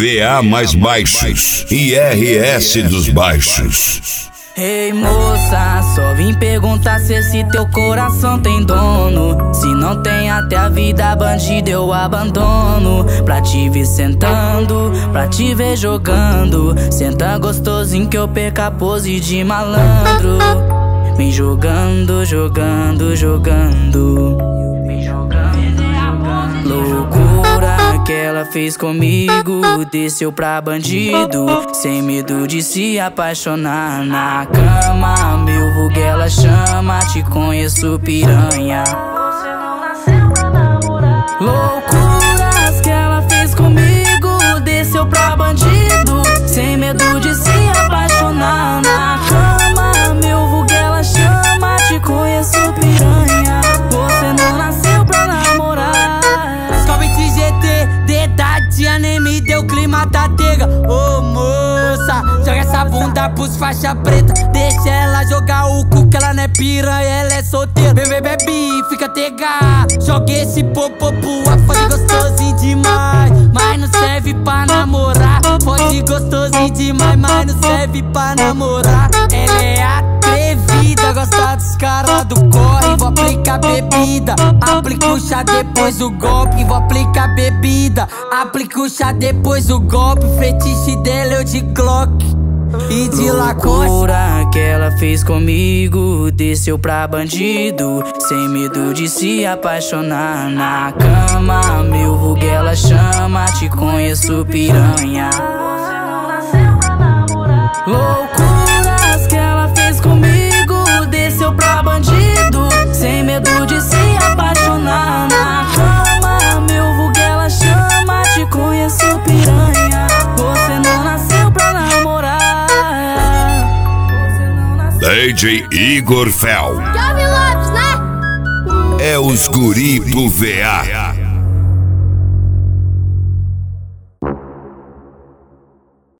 VA mais baixos, IRS dos baixos. Ei moça, só vim perguntar se esse teu coração tem dono. Se não tem, até a vida bandida eu abandono. Pra te ver sentando, pra te ver jogando. Senta gostosinho que eu perca a pose de malandro. Vem jogando, jogando, jogando. Loucura que ela fez comigo, desceu pra bandido, sem medo de se apaixonar na cama. Meu vulgo ela chama, te conheço piranha. Loucuras que ela fez comigo, desceu pra bandido, sem medo de se apaixonar na cama. Meu vulgo ela chama, te conheço piranha. Você não nasceu pra namorar. Nem me deu clima da tega. Ô moça, joga essa bunda pros faixa preta. Deixa ela jogar o cu que ela não é piranha, ela é solteira. Bebê, bebe, fica tega. Joga esse popô pro fode gostosinho demais, mas não serve pra namorar. Fode gostosinho demais, mas não serve pra namorar. Ela é atrevida, gosta dos caras do corre. Vou aplicar bebida, aplica o chá depois o golpe. Vou aplicar bebida, aplica o chá depois o golpe. Fetiche dela eu de Glock e de Lacoste. Loucura que ela fez comigo, desceu pra bandido, sem medo de se apaixonar na cama. Meu vulgo ela chama, te conheço piranha. Loucuras que ela fez comigo, desceu pra bandido, sem medo de se apaixonar na cama. Meu vulgo ela chama, te conheço piranha. Você não nasceu pra namorar. DJ Igor Fel. Jovem Lopes, né? É os guri do VA.